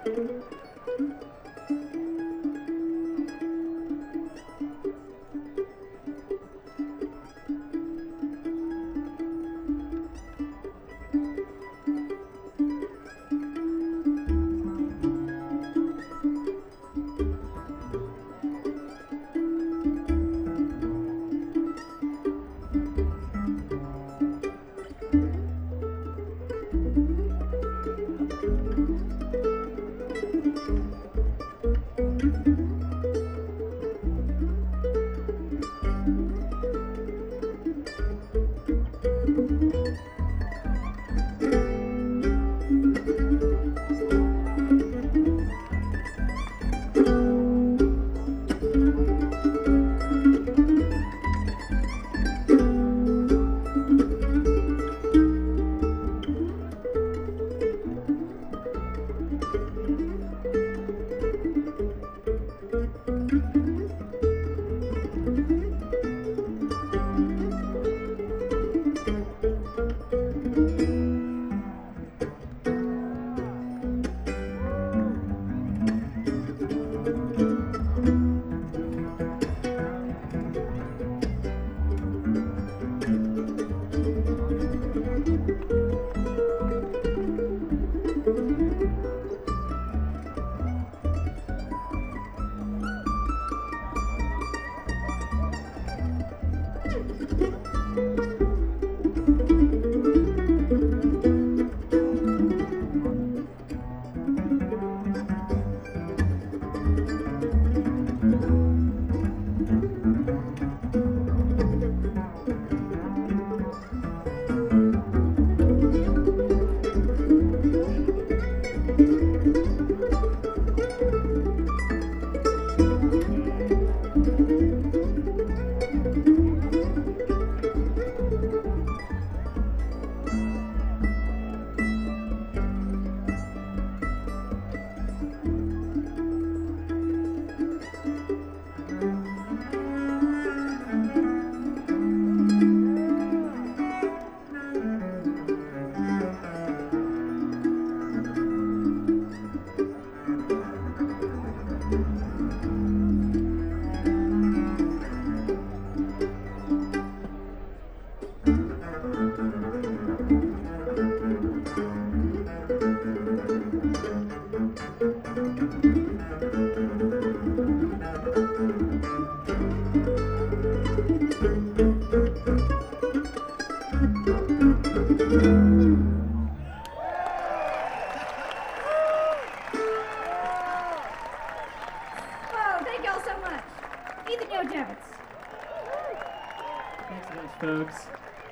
Folks,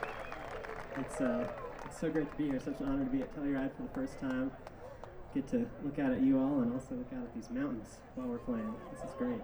it's so great to be here. Such an honor to be at Telluride for the first time. Get to look out at you all and also look out at these mountains while we're playing. This is great.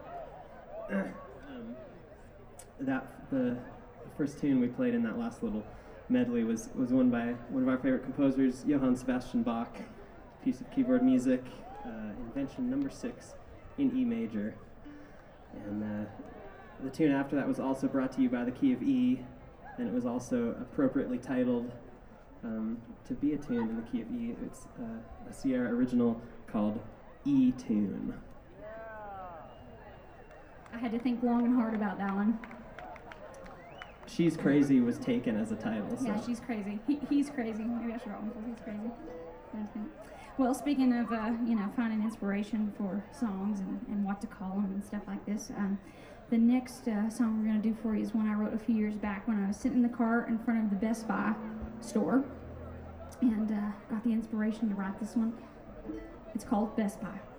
The first tune we played in that last little medley was one by one of our favorite composers, Johann Sebastian Bach. A piece of keyboard music, Invention Number 6 in E major. And the tune after that was also brought to you by the key of E, and it was also appropriately titled to be a tune in the key of E. It's a Sierra original called E-Tune. I had to think long and hard about that one. She's Crazy was taken as a title. So. Yeah, she's crazy. He's crazy. Maybe I should write one for he's crazy. Well, speaking of, finding inspiration for songs and what to call them and stuff like this, the next song we're going to do for you is one I wrote a few years back when I was sitting in the car in front of the Best Buy store and got the inspiration to write this one. It's called Best Buy.